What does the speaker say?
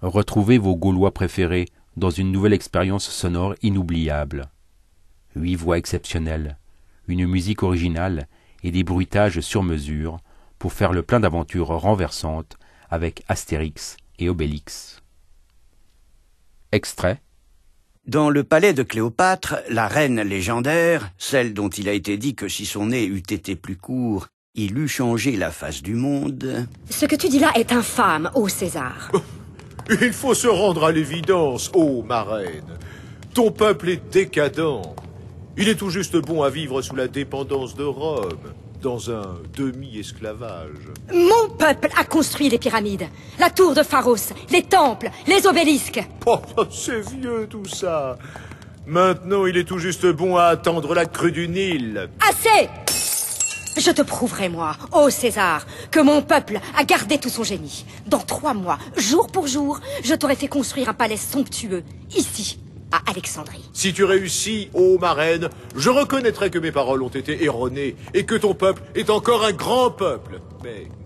Retrouvez vos Gaulois préférés dans une nouvelle expérience sonore inoubliable. 8 voix exceptionnelles, une musique originale et des bruitages sur mesure pour faire le plein d'aventures renversantes avec Astérix et Obélix. Extrait. Dans le palais de Cléopâtre, la reine légendaire, celle dont il a été dit que si son nez eût été plus court, il eût changé la face du monde... Ce que tu dis là est infâme, ô César. Il faut se rendre à l'évidence, ô ma reine. Ton peuple est décadent. Il est tout juste bon à vivre sous la dépendance de Rome, dans un demi-esclavage. Mon peuple a construit les pyramides, la tour de Pharos, les temples, les obélisques. Oh, c'est vieux tout ça. Maintenant, il est tout juste bon à attendre la crue du Nil. Assez! Je te prouverai, moi, ô César, que mon peuple a gardé tout son génie. Dans 3 mois, jour pour jour, je t'aurais fait construire un palais somptueux, ici, à Alexandrie. Si tu réussis, ô ma reine, je reconnaîtrai que mes paroles ont été erronées et que ton peuple est encore un grand peuple. Mais